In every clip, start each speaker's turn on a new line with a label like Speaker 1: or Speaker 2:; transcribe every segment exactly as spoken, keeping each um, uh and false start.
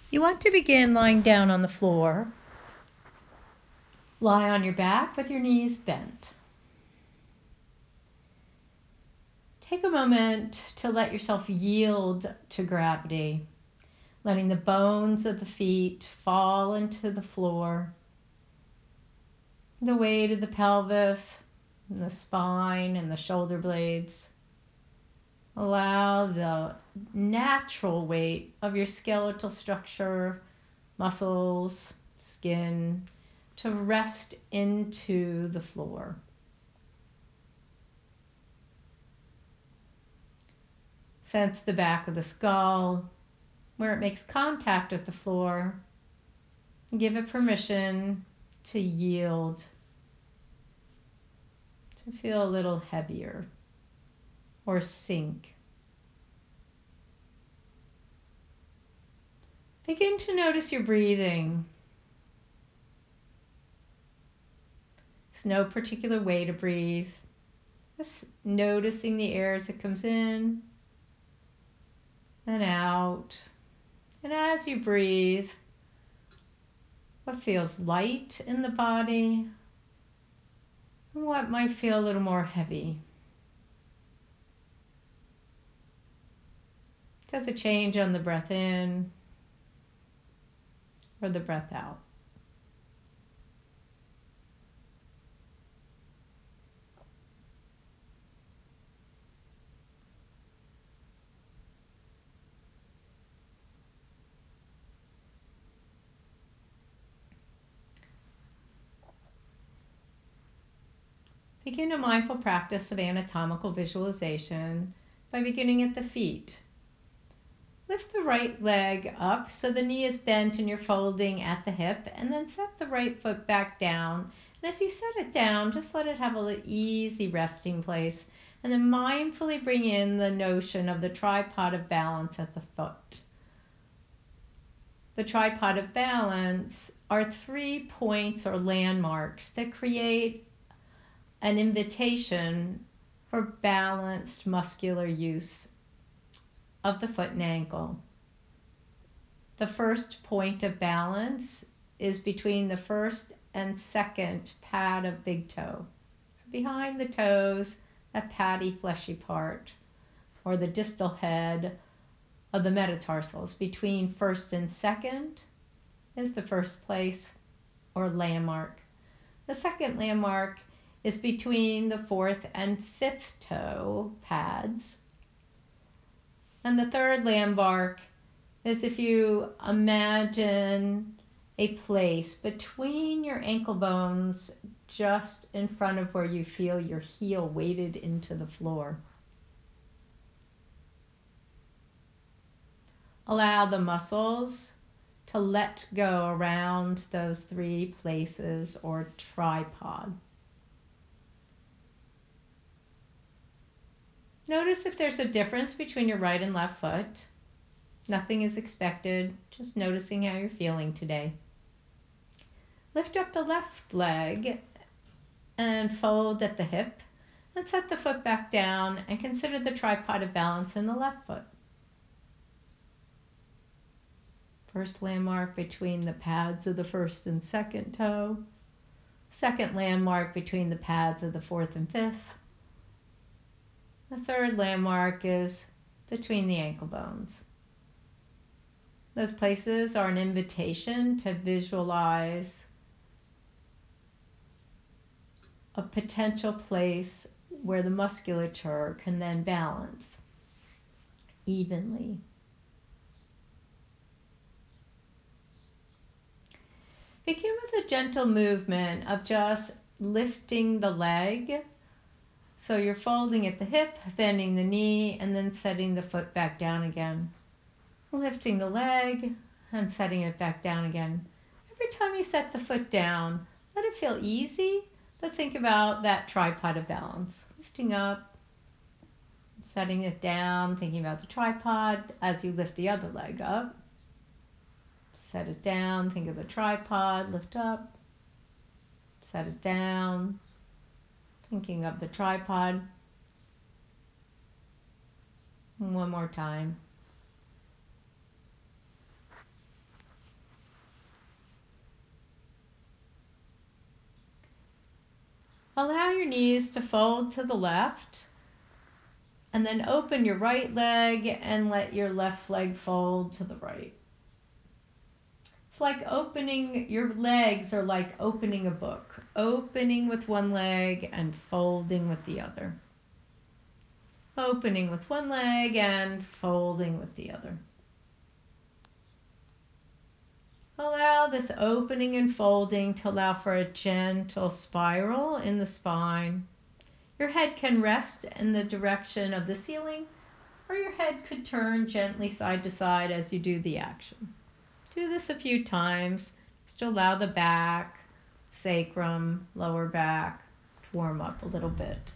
Speaker 1: You want to begin lying down on the floor. Lie on your back with your knees bent. Take a moment to let yourself yield to gravity, letting the bones of the feet fall into the floor, the weight of the pelvis, and the spine and the shoulder blades. Allow the natural weight of your skeletal structure, muscles, skin, to rest into the floor. Sense the back of the skull where it makes contact with the floor. Give it permission to yield, to feel a little heavier or sink. Begin to notice your breathing. There's no particular way to breathe. Just noticing the air as it comes in and out. And as you breathe, what feels light in the body and what might feel a little more heavy. Does it change on the breath in or the breath out? Begin a mindful practice of anatomical visualization by beginning at the feet. Lift the right leg up so the knee is bent and you're folding at the hip, and then set the right foot back down. And as you set it down, just let it have an easy resting place, and then mindfully bring in the notion of the tripod of balance at the foot. The tripod of balance are three points or landmarks that create an invitation for balanced muscular use of the foot and ankle. The first point of balance is between the first and second pad of big toe. So behind the toes, that paddy fleshy part, or the distal head of the metatarsals. Between first and second is the first place or landmark. The second landmark is between the fourth and fifth toe pads. And the third landmark is if you imagine a place between your ankle bones just in front of where you feel your heel weighted into the floor. Allow the muscles to let go around those three places or tripod. Notice if there's a difference between your right and left foot. Nothing is expected, just noticing how you're feeling today. Lift up the left leg and fold at the hip, and set the foot back down and consider the tripod of balance in the left foot. First landmark between the pads of the first and second toe. Second landmark between the pads of the fourth and fifth. The third landmark is between the ankle bones. Those places are an invitation to visualize a potential place where the musculature can then balance evenly. Begin with a gentle movement of just lifting the leg. So you're folding at the hip, bending the knee, and then setting the foot back down again. Lifting the leg and setting it back down again. Every time you set the foot down, let it feel easy, but think about that tripod of balance. Lifting up, setting it down, thinking about the tripod as you lift the other leg up. Set it down, think of the tripod, lift up, set it down, thinking of the tripod. One more time. Allow your knees to fold to the left, and then open your right leg and let your left leg fold to the right. It's like opening, your legs are like opening a book, opening with one leg and folding with the other. Opening with one leg and folding with the other. Allow this opening and folding to allow for a gentle spiral in the spine. Your head can rest in the direction of the ceiling, or your head could turn gently side to side as you do the action. Do this a few times just to allow the back, sacrum, lower back to warm up a little bit.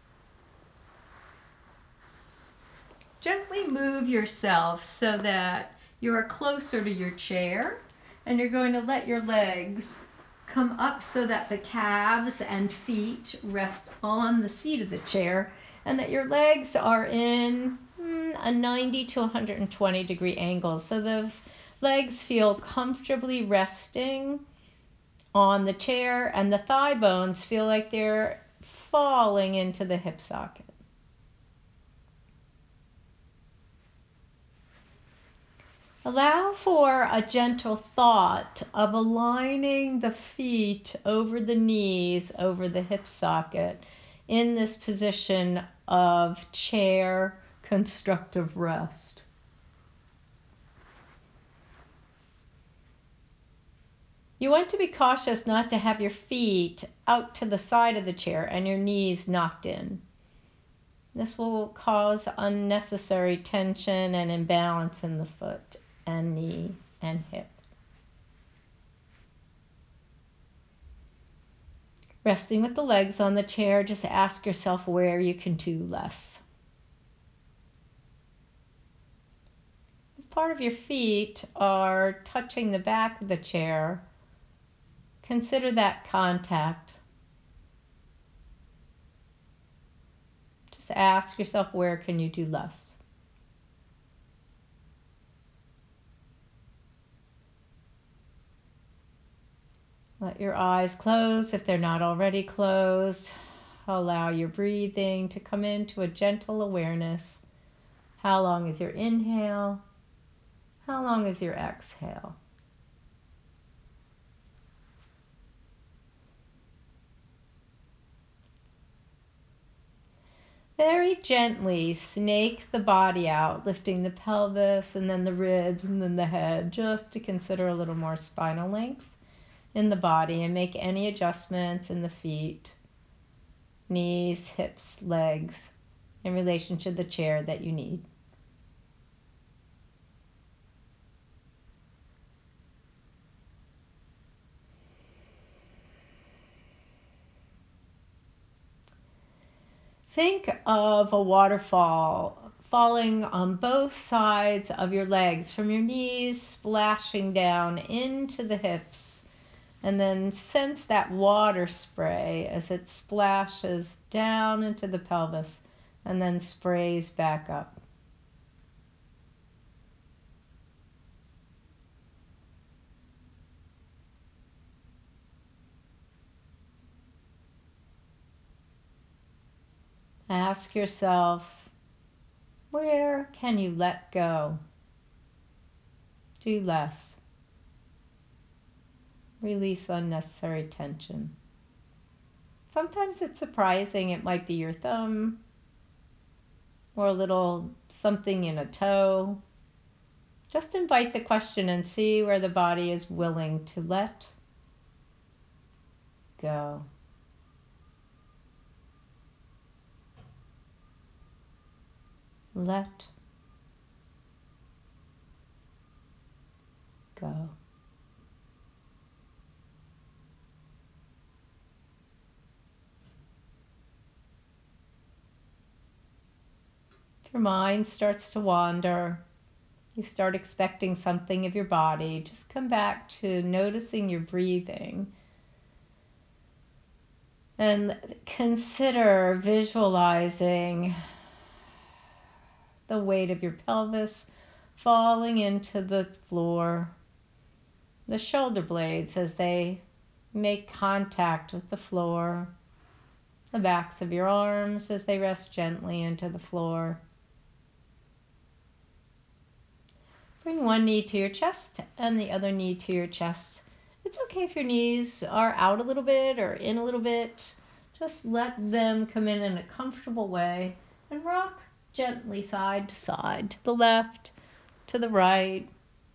Speaker 1: Gently move yourself so that you are closer to your chair, and you're going to let your legs come up so that the calves and feet rest on the seat of the chair, and that your legs are in a ninety to one hundred twenty degree angle, so the legs feel comfortably resting on the chair, and the thigh bones feel like they're falling into the hip socket. Allow for a gentle thought of aligning the feet over the knees, over the hip socket, in this position of chair constructive rest. You want to be cautious not to have your feet out to the side of the chair and your knees knocked in. This will cause unnecessary tension and imbalance in the foot and knee and hip. Resting with the legs on the chair, just ask yourself where you can do less. If part of your feet are touching the back of the chair, consider that contact. Just ask yourself, where can you do less? Let your eyes close if they're not already closed. Allow your breathing to come into a gentle awareness. How long is your inhale? How long is your exhale? Very gently snake the body out, lifting the pelvis and then the ribs and then the head, just to consider a little more spinal length in the body, and make any adjustments in the feet, knees, hips, legs in relation to the chair that you need. Think of a waterfall falling on both sides of your legs, from your knees splashing down into the hips. And then sense that water spray as it splashes down into the pelvis and then sprays back up. Ask yourself, where can you let go? Do less. Release unnecessary tension. Sometimes it's surprising. It might be your thumb or a little something in a toe. Just invite the question and see where the body is willing to let go. Let go. If your mind starts to wander, you start expecting something of your body, just come back to noticing your breathing. And consider visualizing the weight of your pelvis falling into the floor, the shoulder blades as they make contact with the floor, the backs of your arms as they rest gently into the floor. Bring one knee to your chest and the other knee to your chest. It's okay if your knees are out a little bit or in a little bit. Just let them come in in a comfortable way and rock gently side to side, to the left, to the right.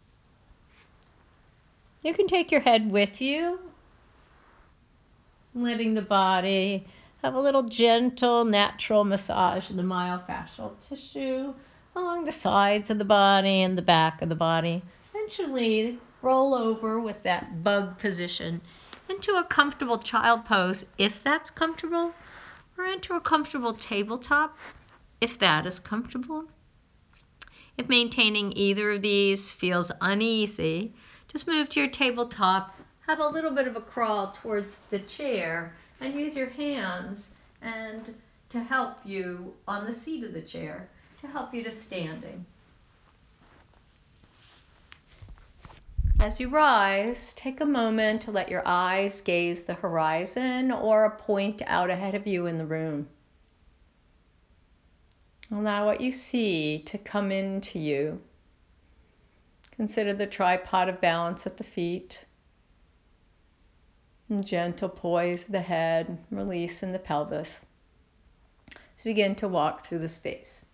Speaker 1: You can take your head with you, letting the body have a little gentle, natural massage of the myofascial tissue along the sides of the body and the back of the body. Eventually, roll over with that bug position into a comfortable child pose, if that's comfortable, or into a comfortable tabletop, if that is comfortable. If maintaining either of these feels uneasy, just move to your tabletop, have a little bit of a crawl towards the chair, and use your hands and to help you on the seat of the chair, to help you to standing. As you rise, take a moment to let your eyes gaze the horizon or a point out ahead of you in the room. Allow what you see to come into you. Consider the tripod of balance at the feet. And gentle poise of the head, release in the pelvis. So begin to walk through the space.